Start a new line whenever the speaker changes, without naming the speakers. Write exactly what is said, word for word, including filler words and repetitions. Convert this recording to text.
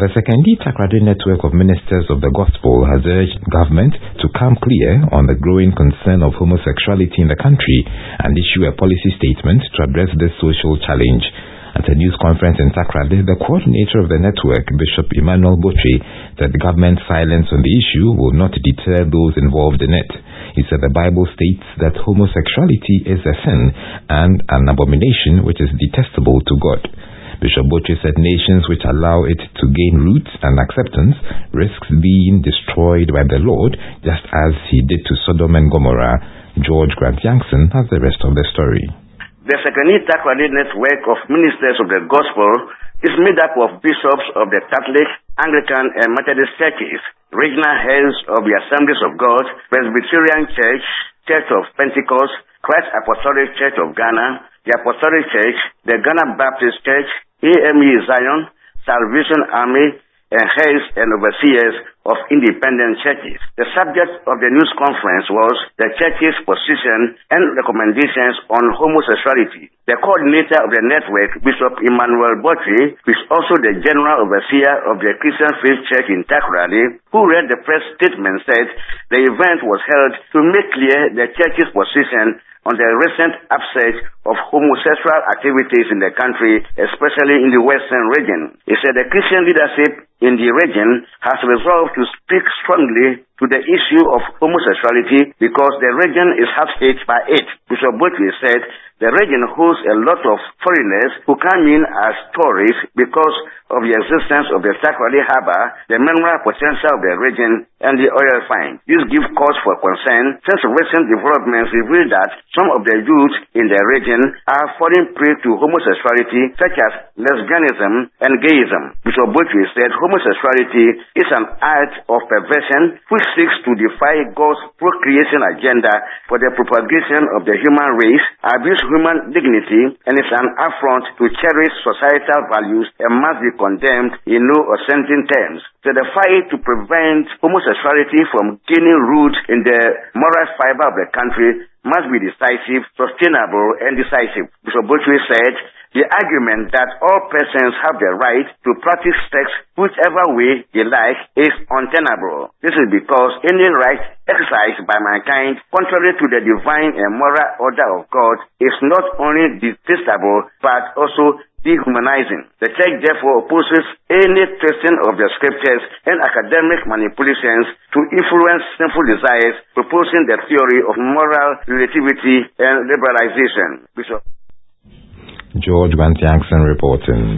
The Sekondi Takoradi network of ministers of the gospel has urged government to come clear on the growing concern of homosexuality in the country and issue a policy statement to address this social challenge. At a news conference in Takoradi, the coordinator of the network, Bishop Emmanuel Botwe, said the government's silence on the issue will not deter those involved in it. He said the Bible states that homosexuality is a sin and an abomination which is detestable to God. Bishop Botwe said nations which allow it to gain roots and acceptance risks being destroyed by the Lord, just as he did to Sodom and Gomorrah. George Grant Yankson has the rest of the story.
The Sekondi Takoradi network of ministers of the gospel is made up of bishops of the Catholic, Anglican and Methodist churches, regional heads of the Assemblies of God, Presbyterian Church, Church of Pentecost, Christ Apostolic Church of Ghana, the Apostolic Church, the Ghana Baptist Church, A M E Zion, Salvation Army, and heads and overseers of independent churches. The subject of the news conference was the church's position and recommendations on homosexuality. The coordinator of the network, Bishop Emmanuel Botwe, who is also the general overseer of the Christian Faith Church in Takoradi, who read the press statement, said the event was held to make clear the church's position on the recent upsurge of homosexual activities in the country, especially in the western region. He said the Christian leadership in the region has resolved to speak strongly to the issue of homosexuality because the region is half-hit by it. Bishop Botwe said the region hosts a lot of foreigners who come in as tourists because of the existence of the Takoradi Harbor, the mineral potential of the region, and the oil find. This gives cause for concern since recent developments reveal that some of the youth in the region are falling prey to homosexuality, such as lesbianism and gayism. Bishop Botwe said homosexuality is an act of perversion which seeks to defy God's procreation agenda for the propagation of the human race, abuse human dignity, and is an affront to cherish societal values and must be condemned in no uncertain terms. So the fight to prevent homosexuality from gaining root in the moral fiber of the country must be decisive, sustainable, and decisive. Bishop Botwe said the argument that all persons have the right to practice sex whichever way they like is untenable. This is because any right exercised by mankind contrary to the divine and moral order of God is not only detestable but also dehumanizing. The church therefore opposes any twisting of the scriptures and academic manipulations to influence sinful desires, proposing the theory of moral relativity and liberalization. Bishop
George Grant Yankson reporting.